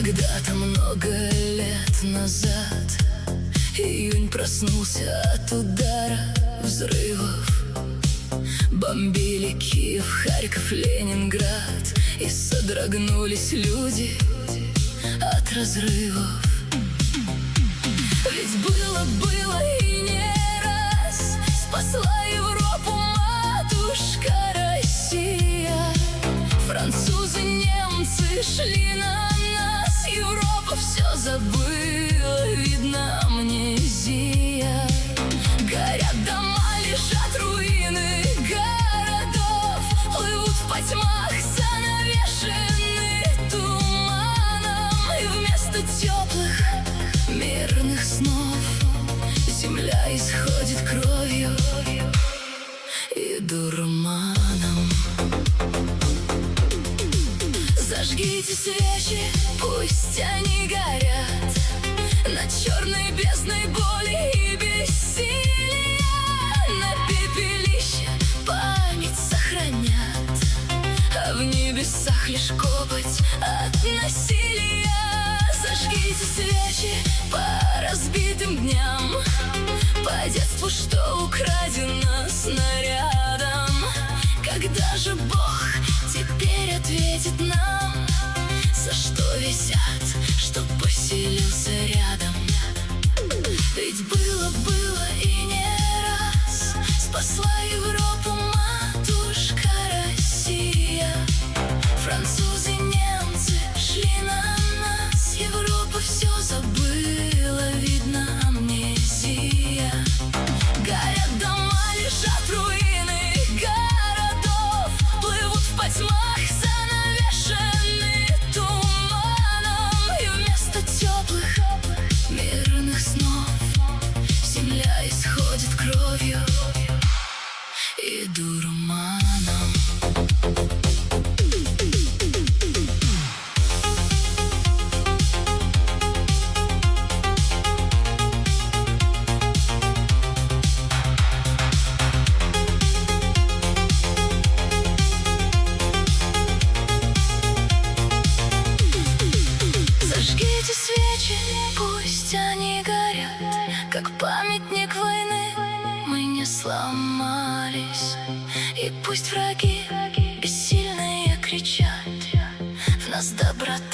Когда-то много лет назад июнь проснулся от удара взрывов. Бомбили Киев, Харьков, Ленинград, и содрогнулись люди от разрывов. Ведь было и не раз спасла Европу матушка Россия. Французы, немцы шли на нас, Европа все забыла, видно, амнезия. Горят дома, лежат руины городов, плывут в потьмах, занавешены туманом. И вместо теплых мирных снов земля исходит кровью и дурманом. Зажгите свечи, пусть они горят над черной бездной боли и бессилия. На пепелище память сохранят, а в небесах лишь копоть от насилия. Зажгите свечи по разбитым дням, по детству, что украдено снарядом. Когда же Бог теперь ответит нам, за что висят, чтоб поселился рядом? Ведь было и не раз спасла Европу матушка Россия. Французы, немцы шли на нас, Европа все забыла, видно, амнезия. Горят дома, лежат руины городов, плывут в потьмах, занавешены туманом. И вместо теплых мирных снов земля исходит кровью и дурманом. Зажгите свечи, пусть они горят, как памятник войны. Мы не сломались, и пусть враги бессильные кричат, в нас доброта.